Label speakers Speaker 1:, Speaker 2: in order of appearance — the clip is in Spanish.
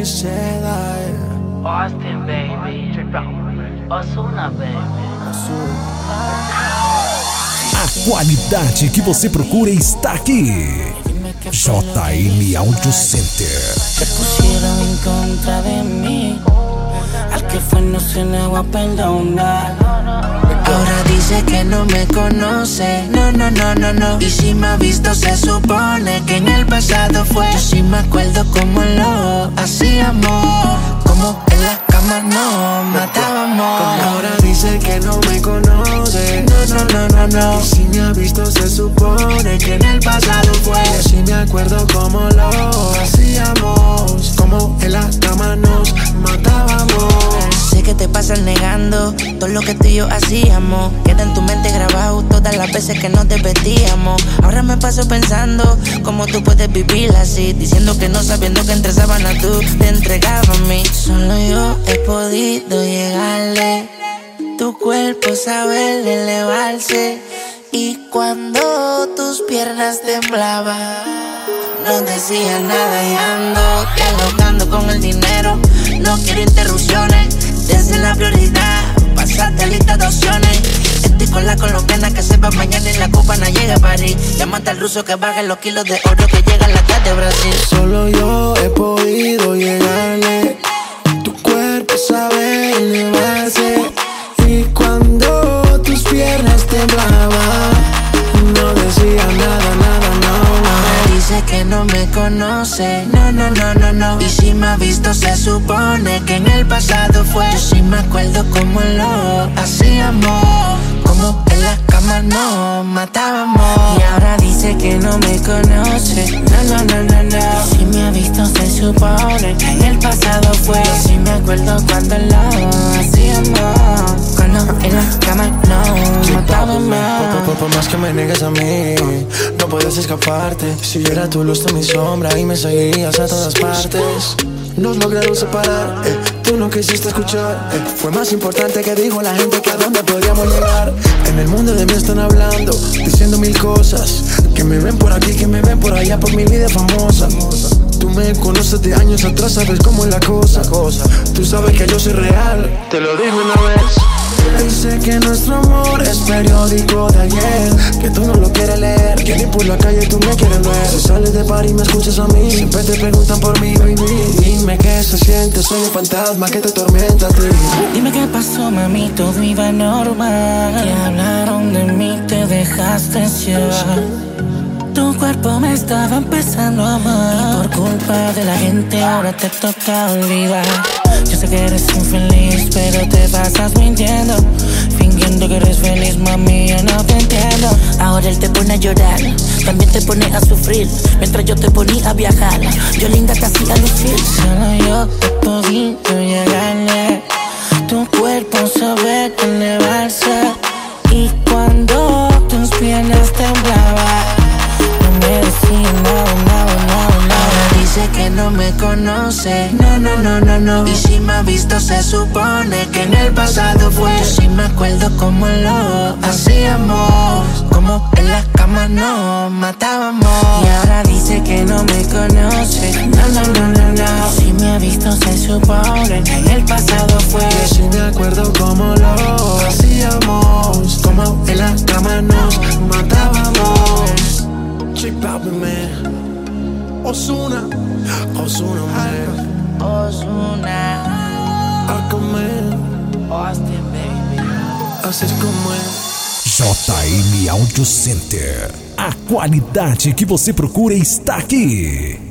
Speaker 1: seda.
Speaker 2: Austin, baby. Ozuna, baby.
Speaker 3: A qualidade que você procura está aqui. JM Audio Center.
Speaker 4: Se pusieron en contra de mí. Al que fue no se le va a perdonar. Ahora dice que no me conoce. No, no, no, no, no. Y si me ha visto se supone que en el pasado fue. Yo sí me acuerdo cómo lo hacíamos. Como en la cama nos matábamos.
Speaker 1: Ahora dice que no me conoce.
Speaker 4: No, no, no, no, no.
Speaker 1: Y si me ha visto se supone que en el pasado fue. Y si me acuerdo cómo lo hacíamos. Como en la cama nos matábamos.
Speaker 4: Sé que te pasas negando todo lo que tú y yo hacíamos. Queda en tu mente grabado todas las veces que nos divertíamos. Ahora me paso pensando cómo tú puedes vivir así, diciendo que no, sabiendo que entre sábanas tú te entregabas a mí. Solo yo he podido llegarle. Tu cuerpo sabe elevarse. Y cuando tus piernas temblaban, no decía nada y ando dialogando con el dinero. No quiero interrupciones, desde la prioridad, pasaste lista de opciones. Estoy con la colombiana que sepa mañana y la cubana llega a París. Llámate al ruso que baje los kilos de oro que llega a la casa de Brasil.
Speaker 1: Solo yo he podido llegarle. Tu cuerpo sabe elevarse. Y cuando tus piernas temblaban, no decía nada, nada, no.
Speaker 4: Dice que no me conoce. No, no, no, no, no. Y si me ha visto se supone que en el pasado fue. Yo sí me acuerdo cómo lo hacíamos. Como en la cama nos matábamos. Y ahora dice que no me conoce. No, no, no, no, no. Y si me ha visto se supone que en el pasado fue. Yo sí me acuerdo cuando lo hacíamos. Cuando en la cama nos matábamos.
Speaker 1: Por más que me niegues a mí, no puedes escaparte. Si yo era tu luz, tú mi sombra y me seguirías a todas partes. Nos lograron separar, tú no quisiste escuchar. Fue más importante que dijo la gente que a dónde podríamos llegar. En el mundo de mí están hablando, diciendo mil cosas. Que me ven por aquí, que me ven por allá, por mi vida famosa. Tú me conoces de años atrás, sabes cómo es la cosa. Tú sabes que yo soy real, te lo digo una vez. Dice que nuestro amor es periódico de ayer, que tú no lo quieres leer, que ni por la calle tú me quieres ver. Si sales de par y me escuchas a mí, siempre te preguntan por mí, baby. Dime qué se siente, soy un fantasma que te atormenta a ti.
Speaker 4: Dime qué pasó, mami, todo iba normal. Que hablaron de mí, te dejaste llevar. Tu cuerpo me estaba empezando a amar. Y por culpa de la gente ahora te toca olvidar. Yo sé que eres infeliz, pero te pasas mintiendo, fingiendo que eres feliz, mami, yo no te entiendo. Ahora él te pone a llorar, también te pone a sufrir, mientras yo te ponía a viajar. Yo linda te hacía lucir. Solo yo he podido llegarle. Tu cuerpo sabe elevarse. Y cuando tus piernas temblaban, no me decía nada, nada, nada, nada. Dice que no me conoce. No, no, no, no, no. Y si me ha visto se supone que en el pasado fue. Yo sí me acuerdo cómo lo hacíamos. Como en la cama nos matábamos. Y ahora dice que no me conoce. No, no, no, no, no. Si me ha visto se supone que en el pasado fue.
Speaker 1: Yo sí me acuerdo cómo lo hacíamos. Como en la cama nos matábamos. Chip out, man. Ozuna, man.
Speaker 4: Ozuna,
Speaker 1: Aquaman,
Speaker 2: Austin, baby.
Speaker 1: así es como es.
Speaker 3: JM Audio Center. A qualidade que você procura está aqui.